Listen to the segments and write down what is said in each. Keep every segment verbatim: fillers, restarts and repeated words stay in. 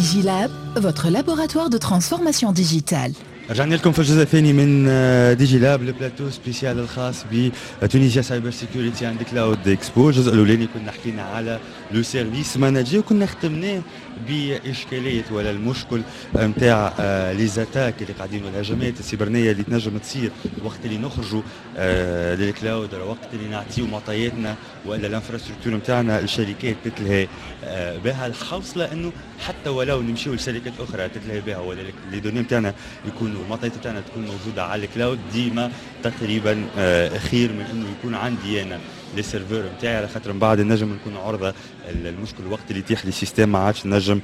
Digilab, votre laboratoire de transformation digitale. رجعنا لكم في الجزء الثاني من ديجي لاب البلاتو سبيسيال الخاص بتونيزيا سايبر سيكيورتي عند كلاود اكسبو. الجزء الاولاني كنا حكينا على لو سيرفيس مانجر وكنا ختمناه باشكاليه ولا المشكل نتاع لي زاتاك اللي قاعدين والهجمات السيبرانيه اللي تنجم تصير وقت اللي نخرجوا للكلاود ولا وقت اللي نعطيو معطياتنا ولا الانفراستركتور نتاعنا الشركات تتلهي بها الحوصله انه حتى ولو نمشيو لشركات اخرى تتلهي بها ولا لي دوني نتاعنا يكونوا المعطيات نتاعنا تكون موجوده على الكلاود ديما تقريبا خير من انه يكون عندي انا لي سيرفور نتاعي على خاطر من بعد نجم نكون عرضه المشكل الوقت اللي يتيح لي السيستم ما عادش نجم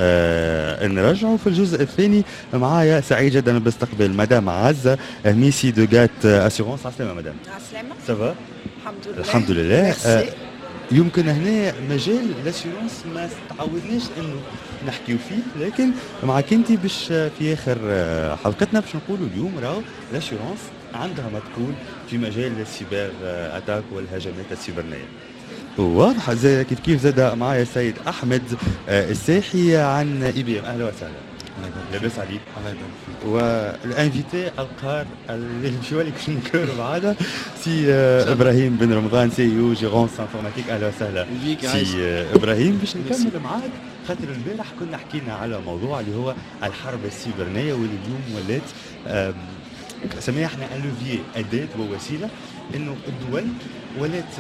آه نرجعه. في الجزء الثاني معايا سعيد جدا باستقبال مدام عزه ميسي دو جات اسيغونس. عسلامه مدام. عسلامه. سافا الحمد لله. الحمد لله. آه يمكن هنا مجال لاسيورونس ما تعودناش انه نحكيو فيه، لكن معك انت باش في اخر حلقتنا باش نقولوا اليوم راهو لاسيورونس عندها ما تقول في مجال السيبر اتاك والهجمات السيبرانيه. واضحه زي كيف كيف زاد معايا السيد احمد الساحي عن اي بي ام. اهلا وسهلا. لاباس عليك؟ الله يبارك فيك. والانفيتي القار اللي مشيو لك في الكور بعدا سي ابراهيم بن رمضان سي يو جيرونس انفورماتيك. اهلا وسهلا سي ابراهيم. باش نكمل معاك خاطر البارح كنا حكينا على موضوع اللي هو الحرب السيبرانيه واللي اليوم ولات سميها احنا الوفيي اداه ووسيله انه الدول ولات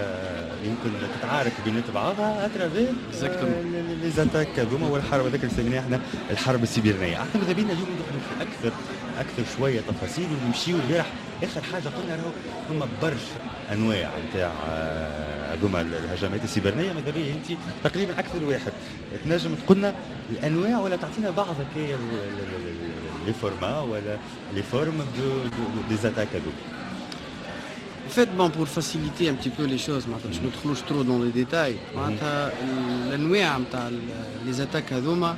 يمكن تتعارك بين بعضها اترافير لي زاتاك هذوما والحرب هذاك اللي سميناها احنا الحرب السيبرانيه. احنا ماذا بينا اليوم ندخلوا في اكثر اكثر شويه تفاصيل ونمشيو البارح اخر حاجه قلنا راهو ثم برشا انواع نتاع هذوما الهجمات السيبرانيه. ماذا بيا انت تقريبا اكثر واحد تنجم تقولنا الانواع ولا تعطينا بعض هكايا لي فورما ولا لي فورم دو دي زاتاك هذوما. En fait, bon, pour faciliter un petit peu les choses, je ne trouve trop dans les détails. الأنواع نتاع les attaques هذوما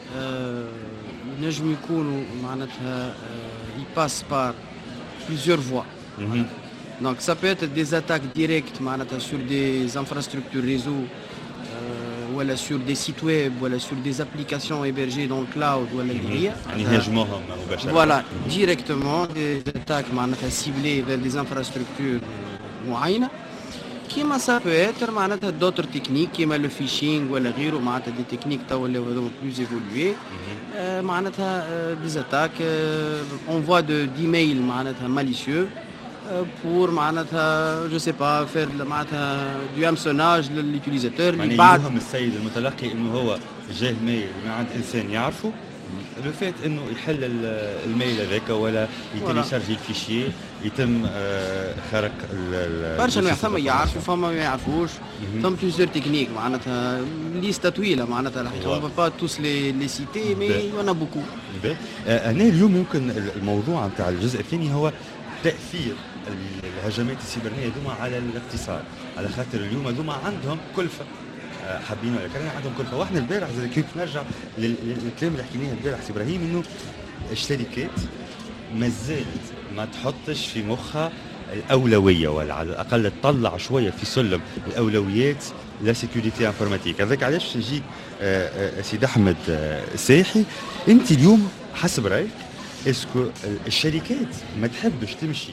ينجم يكونوا معناتها ils passent par plusieurs voies. Donc ça peut être des attaques directes معناتها sur des infrastructures réseau ولا sur des sites web ولا sur des applications hébergées dans le cloud ولا اللي هي يعني يهاجموهم مباشرة. Voilà, directement des attaques معناتها ciblées vers des infrastructures معينة. كيما ça peut être معناتها d'autres techniques كيما le phishing ولا غيره معناتها des techniques توا اللي هذوما plus évoluées. معناتها des attaques envoi de d'email معناتها malicieux pour معناتها جو سي با فير معناتها دو هامسوناج لليوتيليزاتور اللي بعد يفهم السيد المتلقي انه هو جاه ميل من عند انسان يعرفه لو فات انه يحل الميل هذاك ولا يتيليشارجي الفيشيه يتم خرق برشا انواع ثم يعرفوا فما ما يعرفوش ثم بليزيور تكنيك معناتها ليستا طويله معناتها الحقيقه اون با توس لي لي سيتي مي يون ا بوكو. هنا اليوم يمكن الموضوع نتاع الجزء الثاني هو تاثير الهجمات السيبرانيه هذوما على الاقتصاد، على خاطر اليوم هذوما عندهم كلفه حابين ولا كان عندهم كلفه. واحنا البارح زي كيف نرجع للكلام اللي حكيناه البارح سي ابراهيم انه الشركات ما زالت ما تحطش في مخها الاولويه ولا على الاقل تطلع شويه في سلم الاولويات لا سيكوريتي انفورماتيك. هذاك علاش نجيك سيد احمد ساحي انت اليوم حسب رايك اسكو الشركات ما تحبش تمشي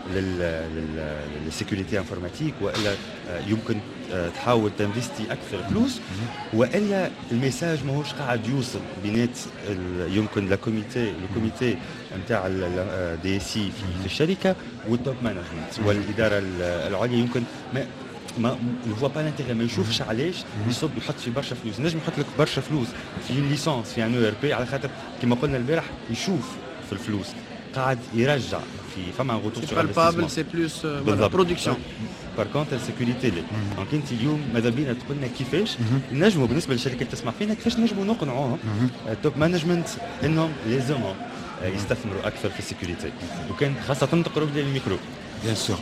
للسيكوريتي انفورماتيك والا يمكن تحاول تنفستي اكثر فلوس والا الميساج ماهوش قاعد يوصل بينات يمكن لا كوميتي الكوميتي نتاع دي سي في الشركه والتوب مانجمنت والاداره العليا يمكن ما ما يفوا با لانتيغي ما يشوفش علاش يصب يحط في برشا فلوس. نجم يحط لك برشا فلوس في ليسونس في ان او ار بي على خاطر كما قلنا البارح يشوف في الفلوس قاعد يرجع في فما غوتور سي بالبابل سي بلوس برودكسيون. بار كونتر السيكوريتي لي دونك انت اليوم ماذا بينا تقول لنا كيفاش نجموا بالنسبه للشركات تسمع فينا كيفاش نجموا نقنعوهم التوب مانجمنت انهم لازمهم يستثمروا اكثر في السيكوريتي وكان خاصه تقرب للميكرو. بيان سور.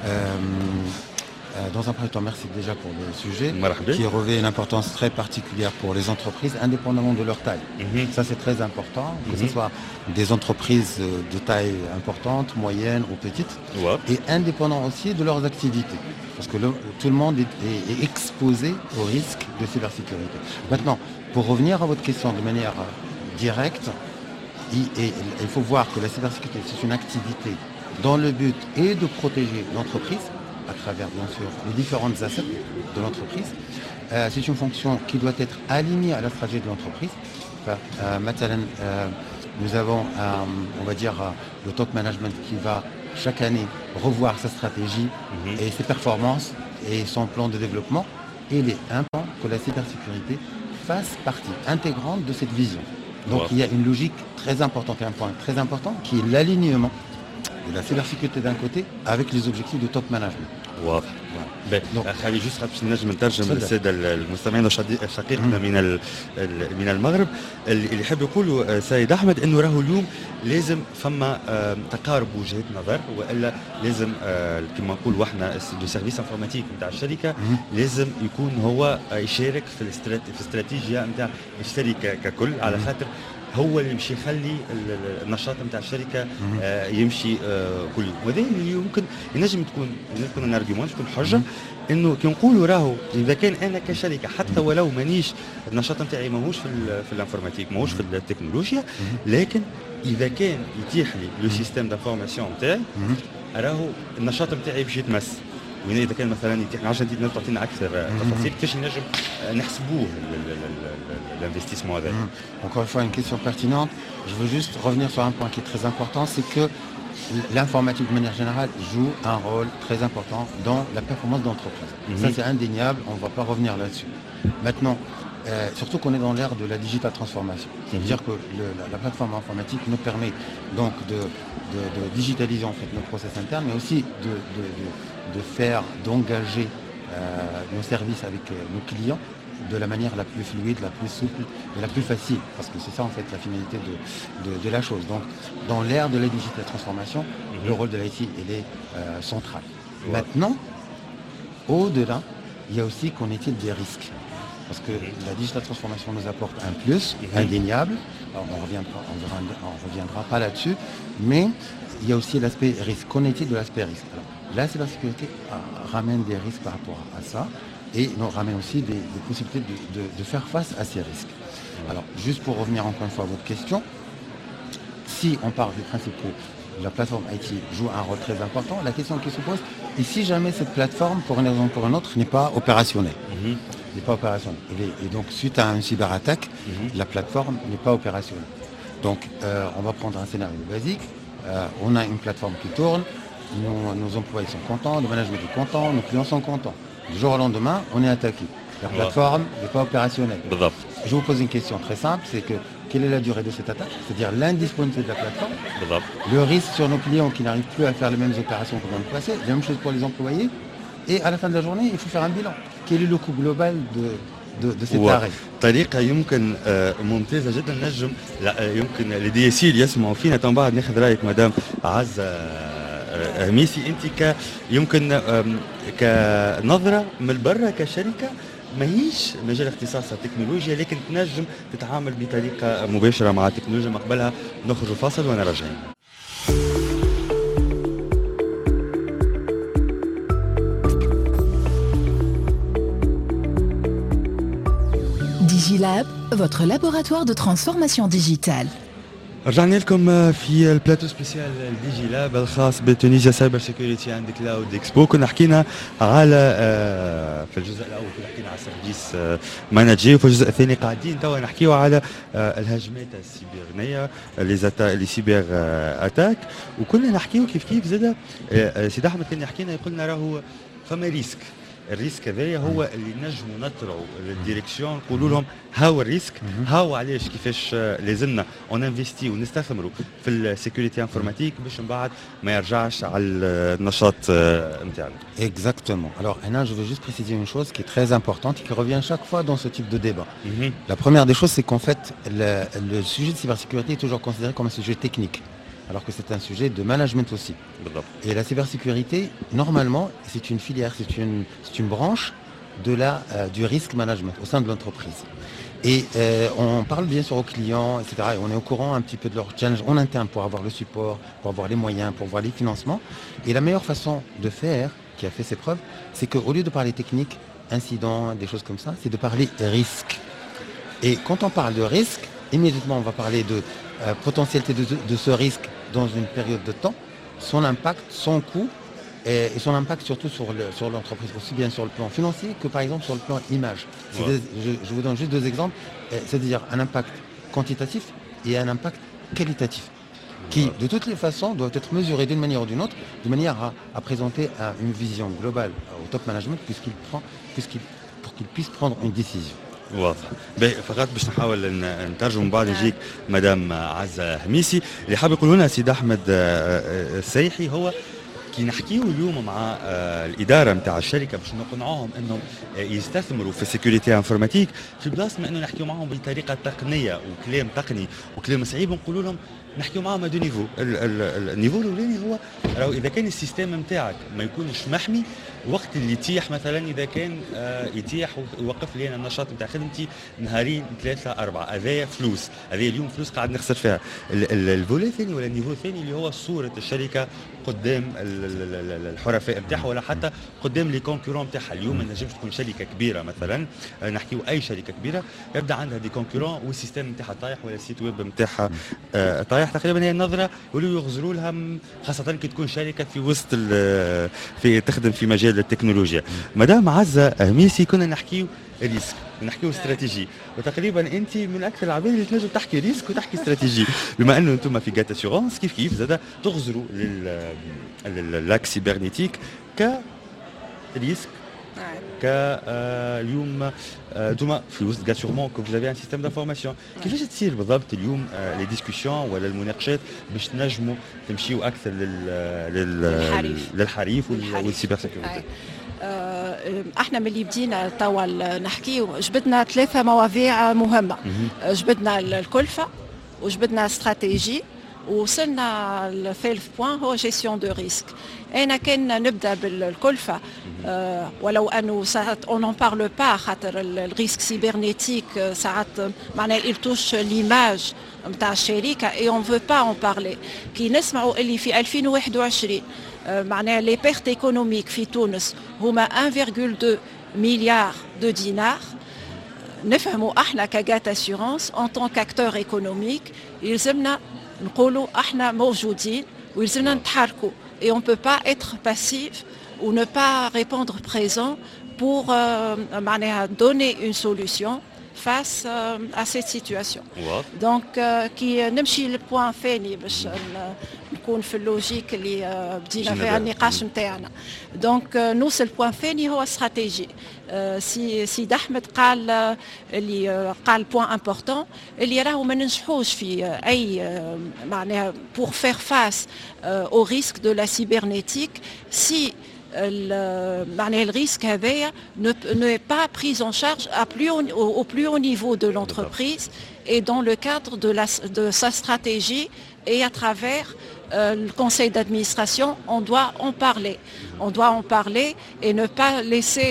Dans un premier temps, merci déjà pour le sujet qui revêt une importance très particulière pour les entreprises, indépendamment de leur taille. Mm-hmm. Ça, c'est très important, que mm-hmm. ce soit des entreprises de taille importante, moyenne ou petite, ouais. et indépendant aussi de leurs activités. Parce que le, tout le monde est, est, est exposé au risque de cybersécurité. Maintenant, pour revenir à votre question de manière directe, il, et, il faut voir que la cybersécurité, c'est une activité dont le but est de protéger l'entreprise à travers, bien sûr, les différentes assets de l'entreprise. Euh, c'est une fonction qui doit être alignée à la stratégie de l'entreprise. Enfin, euh, maintenant, euh, nous avons, euh, on va dire, euh, le top management qui va chaque année revoir sa stratégie mm-hmm. et ses performances et son plan de développement. Et il est important que la cybersécurité fasse partie intégrante de cette vision. Donc wow. il y a une logique très importante et un point très important qui est l'alignement de la cybersécurité d'un côté avec les objectifs de top management. واضح. خلي جوست باش نجم نترجم للساده المستمعين شقيقنا من من المغرب اللي يحب يقولوا سيد احمد انه راهو اليوم لازم فما تقارب وجهات نظر والا لازم كما نقولوا احنا دو سيرفيس انفورماتيك نتاع الشركه لازم يكون هو يشارك في الاستراتيجيه نتاع الشركه ككل على خاطر هو اللي مش يخلي النشاط نتاع الشركه آه يمشي آه كل يوم وهذا اللي يمكن ينجم تكون يكون ان ارجيومون تكون حجه انه كي نقولوا راهو اذا كان انا كشركه حتى ولو مانيش النشاط نتاعي ماهوش في في الانفورماتيك ماهوش في التكنولوجيا لكن اذا كان يتيح لي لو سيستيم دانفورماسيون نتاعي راهو النشاط نتاعي باش يتمس وين اذا كان مثلا يتيح عشان تقدر تعطينا اكثر تفاصيل كيفاش نجم نحسبوه l'investissement avec. Mmh. Encore une fois, une question pertinente. Je veux juste revenir sur un point qui est très important, c'est que l'informatique de manière générale joue un rôle très important dans la performance d'entreprise. Mmh. Ça, c'est indéniable, on ne va pas revenir là-dessus. Maintenant, euh, surtout qu'on est dans l'ère de la digital transformation. C'est-à-dire mmh. que le, la, la plateforme informatique nous permet donc de, de, de digitaliser en fait nos process internes, mais aussi de, de, de, de faire, d'engager euh, nos services avec euh, nos clients de la manière la plus fluide, la plus souple et la plus facile, parce que c'est ça en fait la finalité de, de, de la chose. Donc dans l'ère de la digital transformation, mm-hmm. le rôle de l'I T il est euh, central. Ouais. Maintenant, au-delà, il y a aussi qu'on est-il des risques. Parce que mm-hmm. la digital transformation nous apporte un plus mm-hmm. indéniable, alors, on ne reviendra, on reviendra, on reviendra pas là-dessus, mais il y a aussi l'aspect risque. Qu'en est-il de l'aspect risque? Alors, la cybersécurité ramène des risques par rapport à ça. Et nous ramène aussi des, des possibilités de, de, de faire face à ces risques. Alors, juste pour revenir encore une fois à votre question, si on part du principe que la plateforme I T joue un rôle très important, la question qui se pose est si jamais cette plateforme, pour une raison ou pour une autre, n'est pas opérationnelle. Mm-hmm. N'est pas opérationnelle. Et, les, et donc, suite à une cyberattaque, mm-hmm. la plateforme n'est pas opérationnelle. Donc, euh, on va prendre un scénario basique. Euh, on a une plateforme qui tourne, nos, nos employés sont contents, le management est content, nos clients sont contents. Du jour au lendemain, on est attaqué. La plateforme n'est pas opérationnelle. Je vous pose une question très simple, c'est que quelle est la durée de cette attaque? C'est-à-dire l'indisponibilité de la plateforme, le risque sur nos clients qui n'arrivent plus à faire les mêmes opérations que dans le passé, la même chose pour les employés. Et à la fin de la journée, il faut faire un bilan. Quel est le coût global de, de, de cet arrêt? طريقة يمكن ممتازة جدا نجم يمكن لدي سي اللي يسمعوا فينا تم بعد ناخذ رأيك مدام عزة ميسي انت ك يمكن كنظره من برا كشركه ماهيش مجال اختصاصها تكنولوجيا لكن تنجم تتعامل بطريقه مباشره مع التكنولوجيا. مقبلها نخرج فاصل وانا راجعين. DigiLab, votre laboratoire de transformation digitale. رجعنا لكم في البلاتو سبيسيال ديجي لاب الخاص بتونيزيا سايبر سيكيورتي اند كلاود اكسبو. كنا حكينا على في الجزء الاول كنا حكينا على سيرفيس مانجر وفي الجزء الثاني قاعدين توا نحكيو على الهجمات السيبرانيه لي زاتا لي سيبر اتاك وكنا نحكيو كيف كيف زاد سيد احمد كان يحكينا يقول لنا راهو فما ريسك. الريسك هذايا هو اللي نجموا نطلعوا للديريكسيون نقولوا لهم هاو الريسك هاو علاش كيفاش لازمنا اون انفستي ونستثمروا في السيكوريتي انفورماتيك باش من بعد ما يرجعش على النشاط نتاعنا. Exactement. Alors Anna, je veux juste préciser une chose qui est très importante et qui revient chaque fois dans ce type de débat. Mm-hmm. La première des choses, c'est qu'en fait, le, le sujet de cybersécurité est toujours considéré comme un sujet technique. Alors que c'est un sujet de management aussi. Et la cybersécurité, normalement, c'est une filière, c'est une, c'est une branche de la, euh, du risk management au sein de l'entreprise. Et euh, on parle bien sûr aux clients, et cetera. Et on est au courant un petit peu de leurs challenges en interne pour avoir le support, pour avoir les moyens, pour avoir les financements. Et la meilleure façon de faire, qui a fait ses preuves, c'est qu'au lieu de parler technique, incidents, des choses comme ça, c'est de parler risque. Et quand on parle de risque, immédiatement on va parler de euh, potentialité de, de ce risque dans une période de temps, son impact, son coût et, et son impact surtout sur, le, sur l'entreprise, aussi bien sur le plan financier que par exemple sur le plan image. Ouais. Des, je, je vous donne juste deux exemples, c'est-à-dire un impact quantitatif et un impact qualitatif, qui de toutes les façons doivent être mesurés d'une manière ou d'une autre, de manière à, à présenter à une vision globale au top management puisqu'il prend, puisqu'il, pour qu'il puisse prendre une décision. واضح. فقط باش نحاول نترجم بعد نجيك مدام عزة هميسي اللي حاب يقولوا لنا سيد احمد السيحي هو كي نحكيو اليوم مع الاداره نتاع الشركه باش نقنعوهم انهم يستثمروا في السيكوريتي انفورماتيك في بلاصه ما انه نحكيو معهم بطريقه تقنيه وكلام تقني وكلام صعيب نقولوا لهم نحكيو معهم دو نيفو. النيفو الاولاني هو راهو اذا كان السيستم نتاعك ما يكونش محمي وقت اللي يتيح مثلا اذا كان يتيح ويوقف لي انا النشاط نتاع خدمتي نهارين ثلاثه اربعه هذايا فلوس، هذايا اليوم فلوس قاعد نخسر فيها. الفولي الثاني ولا النيفو الثاني اللي هو صوره الشركه قدام الحرفاء نتاعها ولا حتى قدام لي كونكورون نتاعها. اليوم ما نجمش تكون شركه كبيره مثلا نحكيو اي شركه كبيره يبدا عندها دي كونكورون والسيستم نتاعها طايح ولا السيت ويب نتاعها طايح، تقريبا هي النظره يقولوا يغزروا لها خاصه كي تكون شركه في وسط في تخدم في مجال التكنولوجيا. مدام عزة هميسي كنا نحكيو ريسك ونحكيو استراتيجي وتقريبا انت من اكثر العباد اللي تنجم تحكي ريسك وتحكي استراتيجي بما انه انتم في جات اسيورونس كيف كيف زاد تغزروا للاك سيبرنيتيك كريسك كاليوم انتم في وسط جات سيغمون كو فوز افي ان سيستيم دانفورماسيون. كيفاش تصير بالضبط اليوم لي ديسكوسيون ولا المناقشات باش تنجموا تمشيو اكثر لل للحريف والسيبر سيكوريتي؟ احنا ملي بدينا توا نحكيو جبدنا ثلاثه مواضيع مهمه، جبدنا الكلفه وجبدنا استراتيجي وصلنا الثالث بوان هو جيستيون دو ريسك. انا كان نبدا بالكلفه أه ولو انه ساعات اون ان بارل با خاطر الريسك سيبرنيتيك ساعات معناها il touche l'image نتاع الشركه اي اون فو با اون بارلي. كي نسمعوا اللي في ألفين وواحد وعشرين أه معناها لي بيرت ايكونوميك في تونس هما واحد فاصلة اثنين مليار دو دينار، نفهموا احنا كجات اسيورونس ان طون كاكتور ايكونوميك يلزمنا نقولوا احنا موجودين ويلزمنا نتحركوا et on ne peut pas être passif ou ne pas répondre présent pour euh, donner une solution face euh, à cette situation. What? Donc كي نمشي للبوان ثاني باش نكون في اللوجيك اللي بدينا فيها النقاش نتاعنا. دونك نوصل البوان الثاني هو استراتيجي. سي سيد احمد قال اللي قال بوان امبورطون اللي راهو ما ننجحوش في اي معناها pour faire face au risque de la cybernétique si le risque n'est pas pris en charge à plus haut, au, au plus haut niveau de l'entreprise et dans le cadre de, la, de sa stratégie et à travers euh, le conseil d'administration, on doit en parler. On doit en parler et ne pas laisser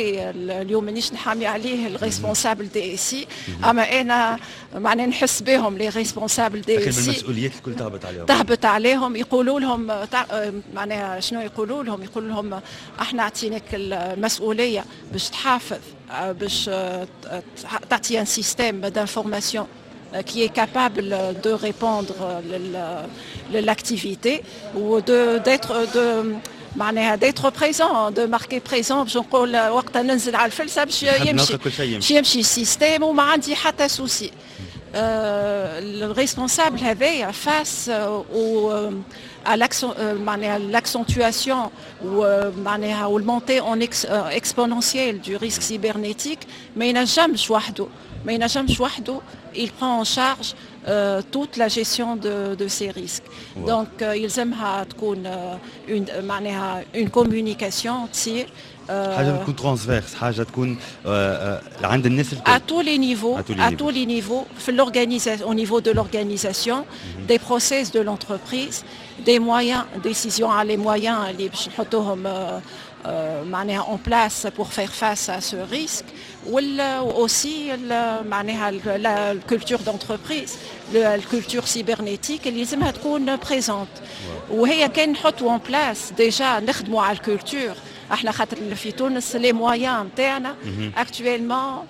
le responsable D S I. أما أنا معناه نحس بهم les responsables D S I. المسؤوليات الكل تهبط عليهم. تهبط عليهم يقولوا لهم معناها شنو يقولوا لهم؟ يقولوا لهم احنا عطيناك المسؤولية باش تحافظ باش تعطي un système d'information qui est capable de répondre à l'activité ou de, d'être de, معناها d'être présent, de marquer présent باش نقول وقت ننزل على الفلسة باش يمشي باش يمشي السيستم وما عندي حتى سوسي. الريسبونسابل هذايا فاس او à l'accentuation ou معناها ou le montée en exponentielle du risque cybernétique ما ينجمش وحده ما ينجمش وحده. Il prend en charge euh, toute la gestion de, de ces risques. Wow. Donc euh, يلزمها تكون euh, une معناها une communication تصير حاجه تكون ترانسفيرس، حاجه تكون عند الناس الكل à tous les niveaux à tous les niveaux في l'organisation au niveau de l'organisation mm-hmm. des process de l'entreprise, des moyens décision à les moyens اللي باش نحطوهم معناها en place pour faire face à ce risque ou aussi معناها la culture d'entreprise, la culture cybernétique اللي لازمها تكون présente. وهي كان نحطوا en place déjà نخدموا على الكولتور. احنا خاطر في تونس لي مويان نتاعنا actuellement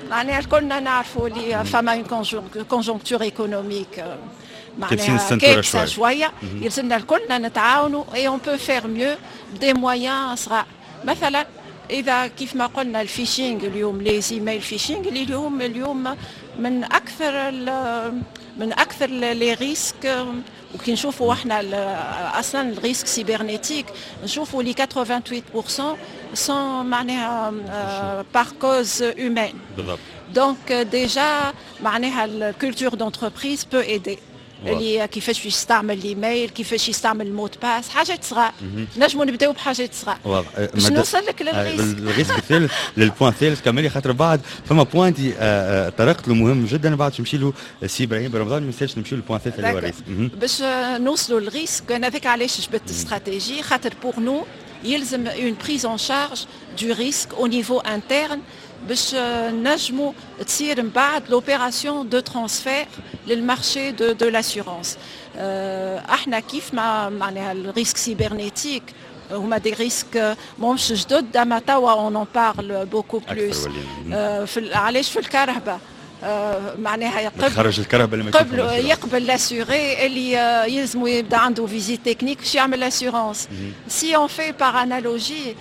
معناها الكلنا نعرفوا اللي فما كونجونكتور ايكونوميك معناها كارثه شويه يلزمنا الكلنا نتعاونوا اي اون بو فير ميو بدي مويان صغار. مثلا اذا كيف ما قلنا الفيشينغ اليوم لي ايميل فيشينغ اللي اليوم اليوم من اكثر من اكثر لي ريسك. وكي نشوفوا احنا اصلا الريسك سيبرنيتيك نشوفوا لي ثمانية وثمانين بالمئة سون معناها بار كوز هيومين. بالضبط. دونك ديجا معناها الكولتور دونتربريز بو ايدي اللي كيفاش يستعمل الايميل كيفاش يستعمل المود باس حاجات صغار نجموا نبداو بحاجات صغار باش نوصل لك للريسك. الريسك الثالث للبوان الثالث كمالي خاطر بعد فما بوانتي طرقت له مهم جدا بعد نمشي له سي ابراهيم برمضان ما ننساش نمشيو للبوان الثالث اللي هو الريسك باش نوصلوا للريسك. انا هذاك علاش جبت استراتيجي خاطر بور نو يلزم اون بريز اون شارج دو ريسك او نيفو انترن باش نجموا تصير من بعد لوبيراسيون دو ترانسفير للمارشي دو دو لاسيورونس. احنا كيف ما معناها الريسك سيبرنيتيك هما دي ريسك ماهمش جدد اما توا اون اون بارل بوكو بلوس. علاش في الكهرباء معناها يقبل خرج الكهرباء اللي ما قبل يقبل لاسيوري اللي يلزموا يبدا عنده فيزيت تكنيك باش يعمل لاسيورونس. سي اون في بار انالوجي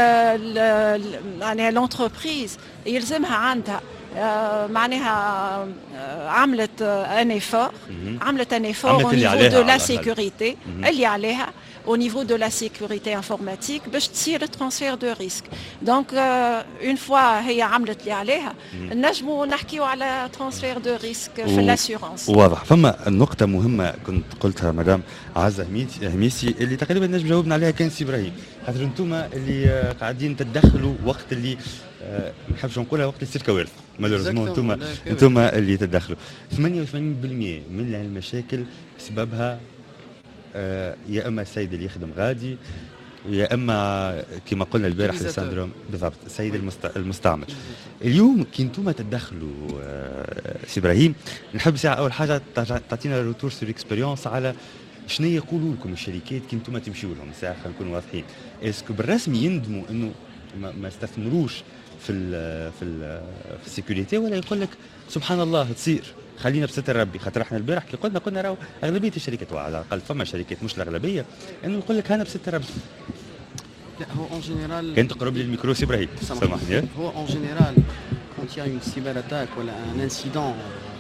معناها لونتربريز يلزمها عندها معناها عملت ان ايفور عملت ان ايفور au niveau de la sécurité اللي عليها au niveau de la sécurité informatique باش تصير transfert de risque. donc une fois هي عملت اللي عليها نجموا نحكيوا على transfert de risque في الاسيورانس. واضح. فما نقطة مهمة كنت قلتها مدام عزة هميسي اللي تقريبا نجم جاوبنا عليها كان سي ابراهيم خاطر انتم اللي قاعدين تتدخلوا وقت اللي ما نحبش نقولها وقت اللي تصير كوارث مالوريزمون انتم انتم اللي تدخلوا. ثمانية وثمانين بالمئة من المشاكل سببها آه يا اما السيد اللي يخدم غادي يا اما كما قلنا البارح السندروم بالضبط السيد المست... المستعمل. اليوم كي انتم تدخلوا آه سي ابراهيم نحب ساعه اول حاجه تعطينا روتور سور اكسبيريونس على شنو يقولوا لكم الشركات كي انتم تمشيوا لهم ساعه خلينا نكونوا واضحين. اسكو بالرسمي يندموا انه ما, ما استثمروش في ال في ال في السيكوريتي ولا يقول لك سبحان الله تصير خلينا بستر ربي خاطر احنا البارح كي قلنا قلنا راهو اغلبيه الشركات وعلى الاقل فما شركات مش الاغلبيه انه يقول لك انا بستر ربي. لا هو اون جينيرال كان تقرب لي الميكرو سي ابراهيم سامحني. هو اون جينيرال كونت يا اون سيبر اتاك ولا ان انسيدون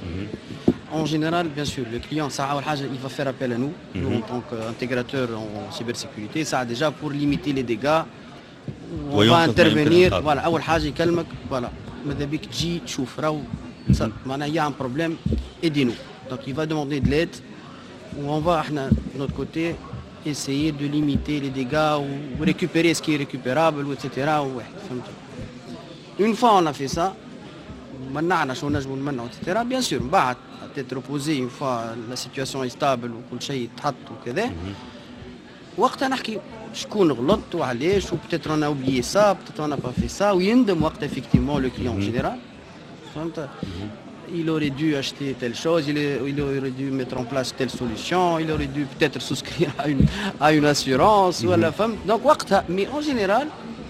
en général bien sûr le client ça اول حاجه il va faire appel à nous nous en tant qu'intégrateur en cybersécurité ça déjà pour limiter les dégâts on va intervenir voilà اول حاجه يكلمك voilà ماذا بيك تجي تشوف راهو معناها il y a un problème aidez-nous donc il va demander de l'aide ou on va احنا de notre côté essayer de limiter les dégâts ou récupérer ce qui est récupérable ou et cetera واحد فهمت. une fois on a fait ça منعنا شو نجموا نمنعوا et cetera bien sûr من بعد peut-être reposer une fois la situation est stable وكل شيء يتحط وكذا وقتها نحكي شكون غلط وعلاش و peut-être on a oublié ça peut-être on n'a pas fait ça ويندم وقتها effectivement le client en général فهمت. il aurait dû acheter telle chose il, est, il aurait dû mettre en place telle solution il aurait dû peut-être souscrire à une, à une assurance ولا فهمت. donc وقتها mais en général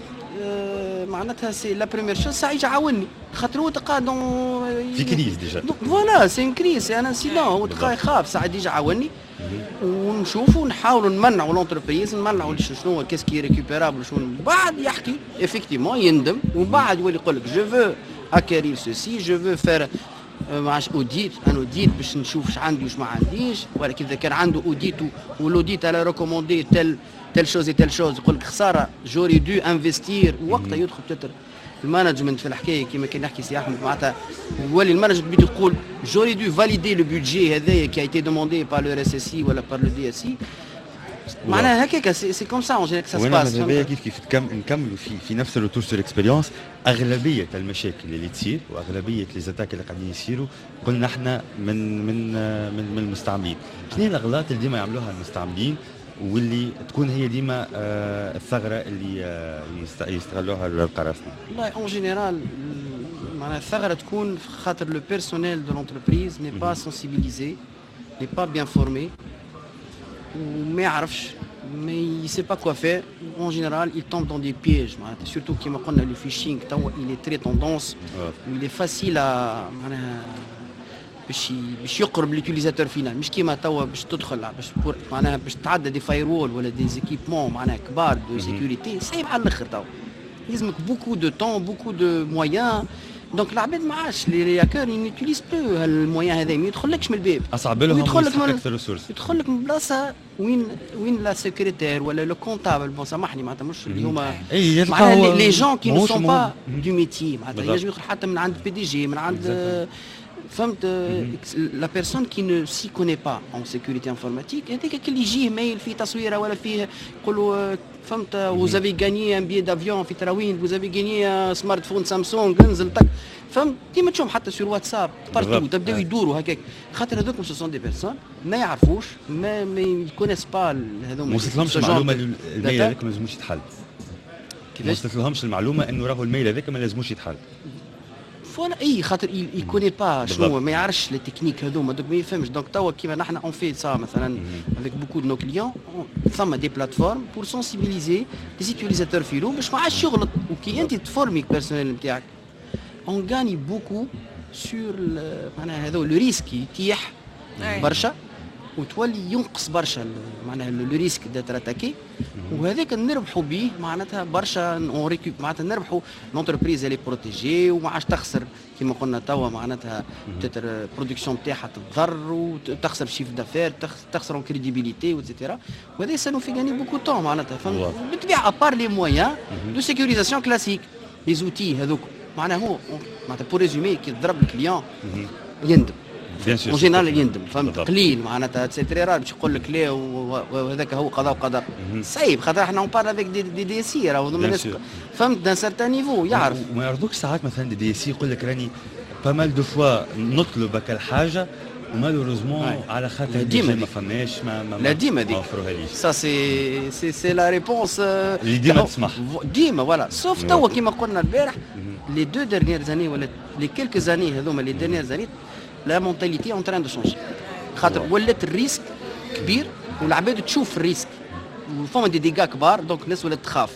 معناتها سي لا بريمير شوز ساعه يجي عاوني خاطر هو تلقى دون في كريز ديجا فوالا سي ان كريز سي ان انسيدون هو تلقى يخاف ساعه يجي عاوني ونشوفوا نحاولوا نمنعوا لونتربريز نمنعوا شنو كيس كي ريكوبيرابل شنو بعد يحكي افيكتيفمون يندم ومن بعد يولي يقول لك جو فو اكيرير سوسي جو فو فير معاش اوديت ان اوديت باش نشوف اش عندي واش ما عنديش ولكن اذا كان عنده اوديت والاوديت على ريكوموندي تل تل شوز اي تل شوز يقول لك خساره جوري دو انفستير وقتها يدخل بتتر المانجمنت في الحكايه كما كان يحكي سي احمد معناتها يولي المانجمنت يقول جوري دو فاليدي لو بودجي هذايا كي ايتي دوموندي بار لو اس اس اي ولا بار لو دي اس اي معناها هكاك سي كوم سا اون جينيرال سا سباس. وانا كيف كيف نكملوا في في نفس الروتور سور اكسبيريونس اغلبيه المشاكل اللي تصير واغلبيه لي زاتاك اللي قاعدين يصيروا قلنا احنا من من من, من المستعملين. شنو هي الاغلاط اللي ديما يعملوها المستعملين واللي تكون هي ديما آه الثغره اللي آه يستغلوها القراصنه؟ والله اون جينيرال معناها الثغره تكون خاطر لو بيرسونيل دو لونتربريز ني با سونسيبيليزي ني با بيان فورمي وما يعرفش mais il ne sait pas quoi faire. En général, il tombe dans des pièges. Surtout qu'il m'a le phishing, il est très tendance. Ouais. Il est facile à... باش باش يقرب لليوتيليزاتور فينال مش كيما توا باش تدخل باش معناها باش تعدى دي فايرول ولا دي زيكيبمون معناها كبار دو سيكوريتي صعيب على الاخر توا لازمك بوكو دو طون بوكو دو مويان دونك العباد ما عادش لي هاكر يوتيليز بلو هالمويان هذا ما يدخلكش من الباب اصعب لهم يدخل لك من الريسورس يدخل لك من بلاصه وين وين لا سيكريتير ولا لو كونتابل بون سامحني معناتها مش اللي هما معناها لي جون كي نو سون با دو ميتي معناتها ينجم يدخل حتى من عند بي دي جي من عند فهمت لا بيرسون كي نو سي كوني با اون سيكوريتي انفورماتيك هذاك اللي يجيه ميل فيه تصويره ولا فيه يقولوا فهمت وزافي غاني ان بي دافيون في تراوين وزافي غاني سمارت فون سامسونج انزل تك فهمت ديما تشوفهم حتى سور واتساب بارتو تبداو يدوروا هكاك خاطر هذوك سو سون دي بيرسون ما يعرفوش ما ما يكونيس با هذوما ما وصلتلهمش المعلومه الميل هذاك ما لازموش يتحل ما وصلتلهمش المعلومه انه راهو الميل هذاك ما لازموش يتحل فوالا اي خاطر يكوني با شنو ما يعرفش لي تكنيك هذوما دوك ما يفهمش دونك توا كيما نحن اون في سا مثلا افيك بوكو دو نو كليون ثم دي بلاتفورم بور سونسيبيليزي لي زيتيليزاتور فيلو باش ما عادش يغلط وكي انت تفورمي البيرسونيل نتاعك اون غاني بوكو سور معناها هذا لو ريسك يتيح برشا وتولي ينقص برشا معناها لو ريسك داتر اتاكي وهذاك نربحوا به معناتها برشا اون ريكوب معناتها نربحوا لونتربريز اللي بروتيجي وما عادش تخسر كما قلنا توا معناتها تتر برودكسيون نتاعها تتضر وتخسر شيف دافير تخسر اون كريديبيليتي وتسيتيرا وهذا سانو في غاني بوكو طون معناتها فهمت بالطبيعه ابار لي مويان دو سيكوريزاسيون كلاسيك لي زوتي هذوك معناها هو معناتها بور ريزومي كي تضرب الكليون يندم اون جينيرال يندم فهمت قليل معناتها سي تري رار باش يقول لك لا وهذاك هو قضاء وقدر صعيب خاطر احنا اون بار افيك دي دي دي سي راهو الناس فهمت دان سارتان نيفو يعرف وما يرضوكش ساعات مثلا دي دي سي يقول لك راني با مال دو فوا نطلبك الحاجه ومالوريزمون على خاطر ديما ما فماش ما ما لا ديما دي سا سي سي سي لا ريبونس اللي ديما تسمح ديما فوالا سوف توا كيما قلنا البارح لي دو ديرنيير زاني ولا لي كيلكو زاني هذوما لي ديرنيير زاني لا مونتاليتي اون تران دو شونجي خاطر ولات الريسك كبير والعباد تشوف الريسك وفما دي ديغا كبار دونك الناس ولات تخاف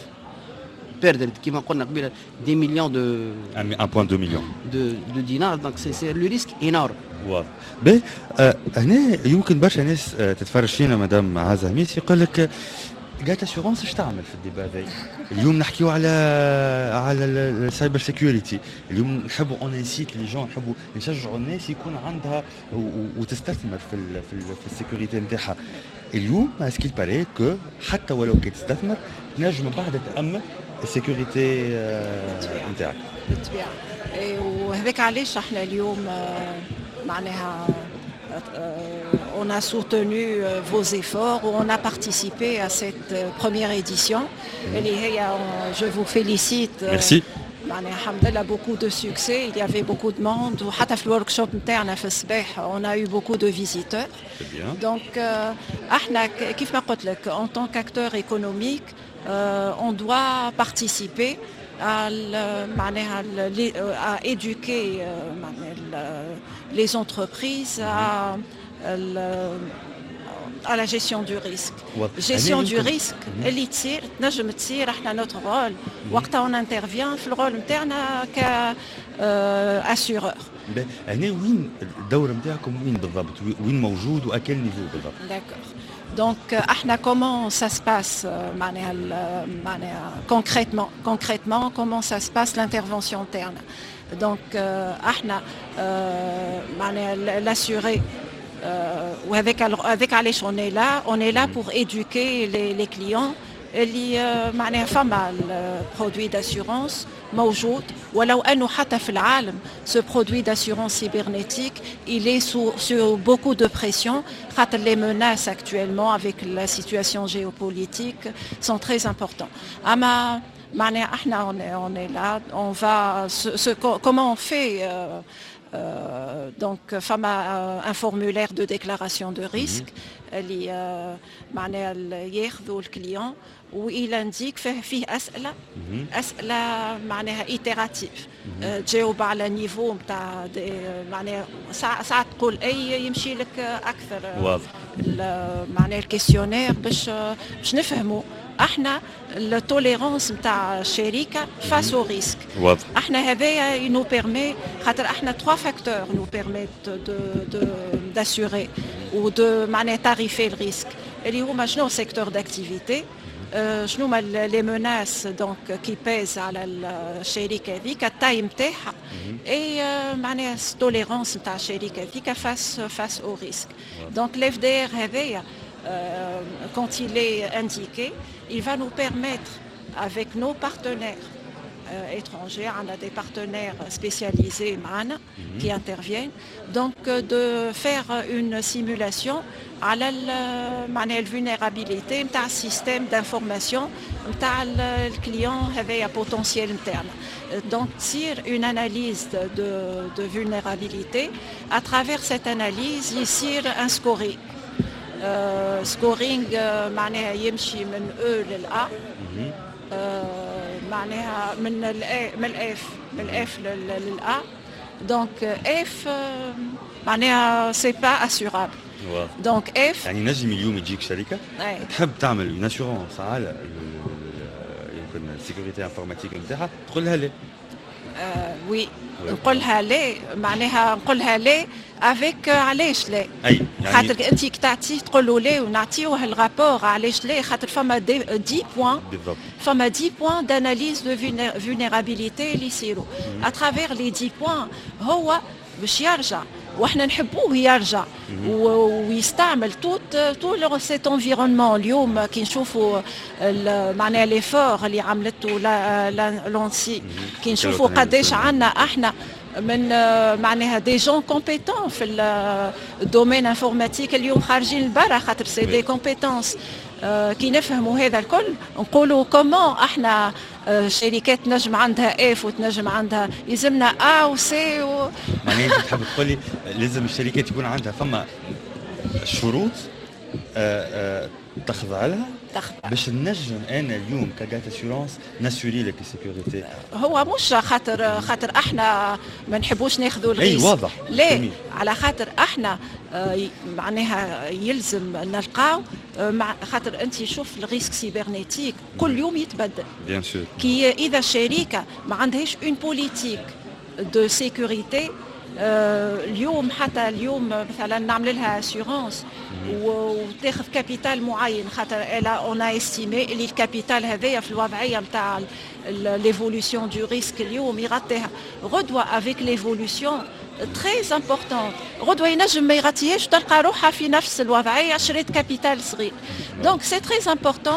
بيردر كيما قلنا قبيله دي مليون دو واحد فاصلة اثنين مليون دو دو دينار دونك سي سي لو ريسك انورم واضح باهي هنا يمكن برشا ناس آه تتفرج فينا مدام عزة هميس يقول لك قالت اسيغونس اش تعمل في الديبا هذا اليوم نحكيو على على السايبر سيكيورتي اليوم نحبوا اون انسيت لي جون نحبوا نشجعوا الناس يكون عندها وتستثمر في ال في, ال في السيكوريتي نتاعها اليوم اسكيل باري كو حتى ولو كي تستثمر تنجم بعد تامن السيكوريتي نتاعك بالطبيعه وهذاك علاش احنا اليوم معناها Euh, on a soutenu euh, vos efforts, on a participé à cette euh, première édition. Mmh. Et, euh, je vous félicite. Euh, Merci. Il y a beaucoup de succès, il y avait beaucoup de monde. Même le workshop interne à Fesbeh, on a eu beaucoup de visiteurs. C'est bien. Donc, euh, en tant qu'acteur économique, euh, on doit participer à, à éduquer les entreprises à, à la gestion du risque. Gestion du risque, اللي تصير تنجم تصير احنا notre rôle وقتها on intervient في الرول نتاعنا كاسيورور. هنا وين الدور نتاعكم وين بالضبط؟ وين موجود واكل نيفو بالضبط؟ D'accord. Donc, احنا comment ça se passe معناها معناها concrètement concrètement comment ça se passe l'intervention interne. Donc احنا معناها l'assurer Euh, avec, avec Alech, on est là, on est là pour éduquer les, les clients. اللي معناها فما البرودوي داسيورونس موجود ولو انه حتى في العالم ce produit d'assurance cybernétique il est sous, sur beaucoup de pression خاطر les menaces actuellement avec la situation géopolitique sont très importantes. اما معناها احنا on est, on est là, on va ce, ce, comment on fait euh, دونك فما ان فورمولير دو ديكلاراسيون دو ريسك اللي معناها ياخذوا الكليون والى انديك فيه فيه اسئله اسئله معناها ايتيراتيف تجاوب على نيفو نتاع معناها ساعات تقول اي يمشي لك اكثر واضح معناها الكيسيونير باش باش نفهموا احنا التوليرانس نتاع الشركه فاس او ريسك احنا هذايا ينو بيرمي خاطر احنا تروا فاكتور نو بيرميت دو دو داسوري و دو معناها تاريفي الريسك اللي هما شنو سيكتور داكتيفيتي شنو هما لي موناس دونك كي بيز على الشركه هذيك التاي نتاعها اي معناها التوليرانس نتاع الشركه هذيك فاس فاس او ريسك دونك الاف دي ار هذايا Euh, quand il est indiqué, il va nous permettre, avec nos partenaires euh, étrangers, on a des partenaires spécialisés mm-hmm. qui interviennent, donc euh, de faire une simulation à la, la, la vulnérabilité d'un système d'information le client avait un potentiel interne. Donc, tire une analyse de, de, de vulnérabilité. À travers cette analyse, il tire un scoring. سكورينغ معناها يمشي من او للأ معناها من الاي من الاف من الاف للأ دونك اف معناها سي با اسيورابل دونك اف يعني نجم اليوم يجيك شركه تحب تعمل اون اسيورونس على يمكن السيكوريتي انفورماتيك نتاعها تقول لها لا وي نقولها لا معناها نقولها لا افيك علاش لا اي خاطر انت كي تعطيه تقول له لا ونعطيوه الرابور علاش لا خاطر فما عشرة بوان فما عشرة بوان داناليز دو فولنيرابيليتي اللي يصيروا اترافير لي عشرة بوان هو باش يرجع واحنا نحبوه يرجع ويستعمل توت طول سيت انفيرونمون اليوم كي نشوفوا معناها ليفور اللي عملته لونسي كي نشوفوا قداش عندنا احنا من معناها دي جون كومبيتون في الدومين انفورماتيك اليوم خارجين لبرا خاطر سي دي كومبيتونس كي نفهموا هذا الكل نقولوا كومون احنا شركات نجم عندها اف وتنجم عندها يلزمنا ا وسي و... معناها تحب تقولي لازم الشركات يكون عندها فما شروط تخضع لها باش نجم انا اليوم كداتا اسيورونس ناسوري لك السيكوريتي هو مش خاطر خاطر احنا ما نحبوش ناخذوا الريسك اي واضح لا على خاطر احنا معناها يلزم نلقاو مع خاطر انت شوف الريسك سيبرنيتيك كل يوم يتبدل بيان سور كي اذا الشركه ما عندهاش اون بوليتيك دو سيكوريتي اليوم حتى اليوم مثلا نعمل لها اسيورونس وتاخذ كابيتال معين خاطر الا اون استيمي اللي الكابيتال هذايا في الوضعيه نتاع ليفولوسيون دو ريسك اليوم يغطيها غدوه افيك ليفولوسيون تري امبورطون غدوه ينجم ما يغطيهاش تلقى روحها في نفس الوضعيه شريت كابيتال صغير دونك سي تري امبورطون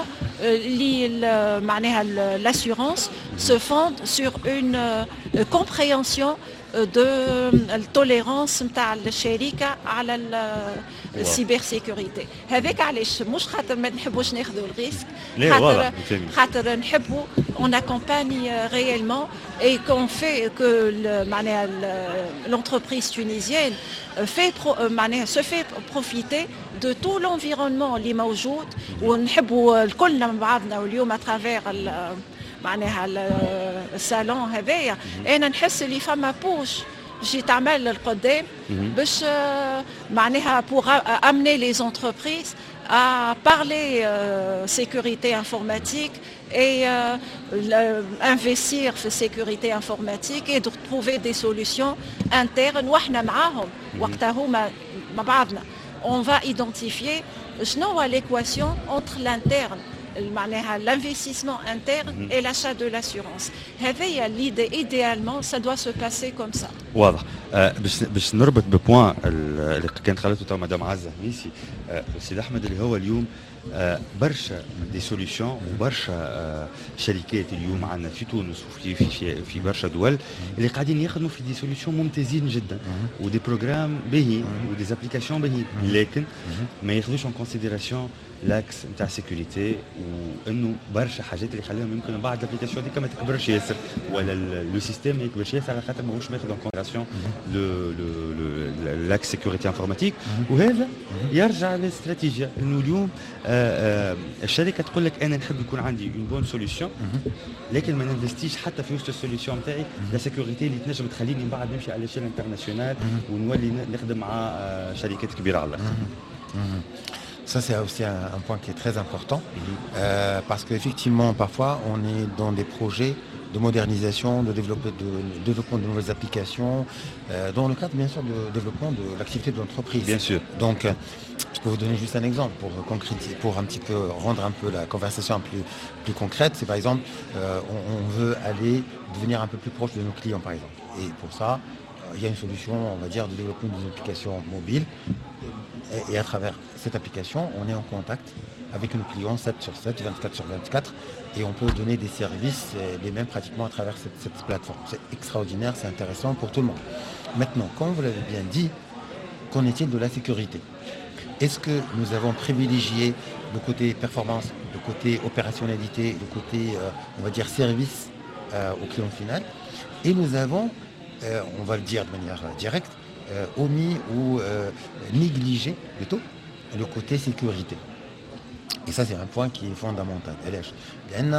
اللي معناها l'assurance se fonde sur une compréhension de التوليرانس نتاع الشركه على السيبر سيكوريتي هذاك علاش مش خاطر ما نحبوش ناخذوا الريسك خاطر خاطر نحبوا on accompagne réellement et qu'on fait que معناها l'entreprise tunisienne fait معناها se fait profiter de tout l'environnement اللي موجود ونحبوا كلنا مع بعضنا واليوم اترافير معناها الصالون هذايا انا نحس اللي فما بوش باش تعمل للقدام باش معناها pour amener les entreprises à parler euh, sécurité informatique et euh, investir في sécurité informatique et de trouver des solutions internes وحنا معاهم وقتها هما مع بعضنا on va identifier شنو هو l'équation entre l'interne معناها l'investissement interne mm-hmm. et l'achat de l'assurance. هذه l'idée idéalement ça doit se passer comme ça. واضح. باش باش نربط ببوان اللي كانت قالته تو مدام عزه هنيسي سيد احمد اللي هو اليوم برشا دي سوليوشن وبرشا شركات اليوم عندنا في تونس وفي في في برشا دول اللي قاعدين يخدموا في دي سوليوشن ممتازين جدا ودي بروجرام باهيين ودي زابليكاسيون باهيين لكن ما ياخذوش ان كونسيديراسيون لاكس نتاع سيكوريتي وانه برشا حاجات اللي خليهم يمكن من بعد الابليكاسيون ديك ما تكبرش ياسر ولا لو سيستيم ما يكبرش ياسر على خاطر ماهوش ماخذ ان كونسيديراسيون l'axe sécurité informatique وهذا يرجع للاستراتيجيه انه اليوم الشركه تقول لك انا نحب يكون عندي اون بون سوليوشن لكن ما ننفستيش حتى في وسط السوليوشن نتاعي لا سيكوريتي اللي تنجم تخليني من بعد نمشي على ليشيل انترناسيونال ونولي نخدم مع شركات كبيره على الاخر. Ça, c'est aussi un, un point qui est très important, euh, parce qu'effectivement, parfois, on est dans des projets de modernisation, de, développer, de, de développement de nouvelles applications, euh, dans le cadre, bien sûr, de développement de l'activité de l'entreprise. Bien sûr. Donc, euh, je peux vous donner juste un exemple pour concrétiser, pour un petit peu rendre un peu la conversation plus, plus concrète. C'est par exemple, euh, on, on veut aller devenir un peu plus proche de nos clients, par exemple. Et pour ça, il y a une solution, on va dire, de développer des applications mobiles. Et, et à travers cette application, on est en contact avec nos clients sept sur sept, vingt-quatre sur vingt-quatre. Et on peut donner des services les mêmes pratiquement à travers cette, cette plateforme. C'est extraordinaire, c'est intéressant pour tout le monde. Maintenant, comme vous l'avez bien dit, qu'en est-il de la sécurité ? Est-ce que nous avons privilégié le côté performance, le côté opérationnalité, le côté, euh, on va dire, service euh, au client final ? Et nous avons, euh, on va le dire de manière directe, euh, omis ou euh, négligé plutôt le côté sécurité. Et ça, c'est un point qui est fondamental. Euh,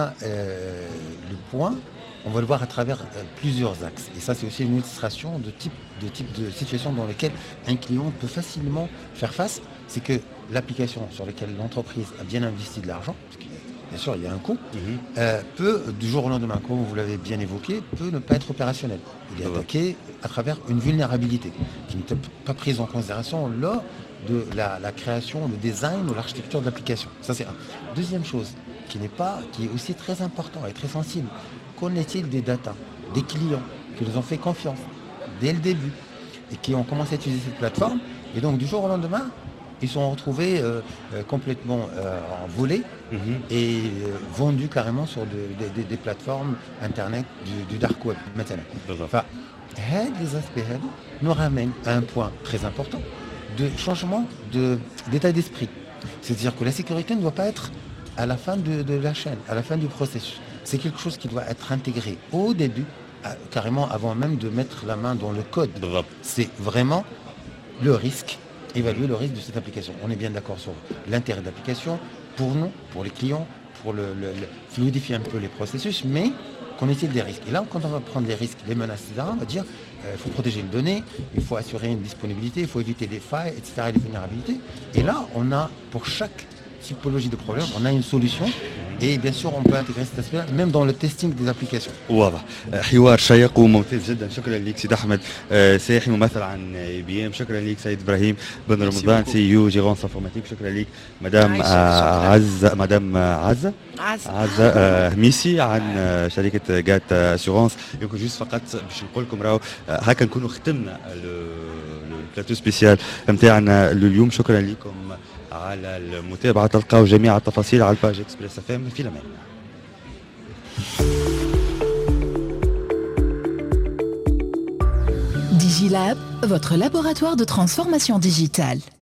le point, on va le voir à travers euh, plusieurs axes. Et ça, c'est aussi une illustration de type de, type de situation dans lesquelles un client peut facilement faire face. C'est que l'application sur laquelle l'entreprise a bien investi de l'argent, parce que bien sûr, il y a un coût, mm-hmm. euh, peut, du jour au lendemain, comme vous l'avez bien évoqué, peut ne pas être opérationnel. Il est attaqué à travers une vulnérabilité qui n'est pas prise en considération lors de la, la création, le design ou l'architecture de l'application. Ça, c'est un. Deuxième chose, qui n'est pas, qui est aussi très important et très sensible, qu'en est-il des data, des clients qui nous ont fait confiance dès le début et qui ont commencé à utiliser cette plateforme, et donc du jour au lendemain, ils sont retrouvés euh, euh, complètement euh, envolés mm-hmm. et euh, vendus carrément sur de, de, de, des plateformes internet du, du dark web maintenant. Enfin, les aspects nous ramènent à un point très important de changement de, d'état d'esprit. C'est-à-dire que la sécurité ne doit pas être à la fin de, de la chaîne, à la fin du processus. C'est quelque chose qui doit être intégré au début, à, carrément avant même de mettre la main dans le code. C'est vraiment le risque, évaluer le risque de cette application. On est bien d'accord sur l'intérêt de l'application, pour nous, pour les clients, pour le, le, le fluidifier un peu les processus, mais qu'en est-il des risques ? Et là, quand on va prendre les risques, les menaces, et cetera, on va dire il euh, faut protéger les données, il faut assurer une disponibilité, il faut éviter les failles, et cetera, et les vulnérabilités. Et là, on a, pour chaque typologie de problème, on a une solution. Et bien sûr, on peut intégrer cet aspect même dans le testing des applications. واضح. حوار شيق وممتاز جدا. شكرا لك سيد احمد ساحي ممثل عن اي بي ام. شكرا لك سيد ابراهيم بن رمضان سي يو جيرونس انفورماتيك. شكرا لك مدام عزه مدام عزه عزه هميسي عن شركه جات اسيورونس. يمكن جوست فقط باش نقول لكم راهو هكا نكونوا ختمنا البلاتو سبيسيال نتاعنا اليوم. شكرا لكم على المتابعة. تلقاو جميع التفاصيل على الباج اكسبريس اف ام في الأمان. DigiLab, votre laboratoire de transformation digitale.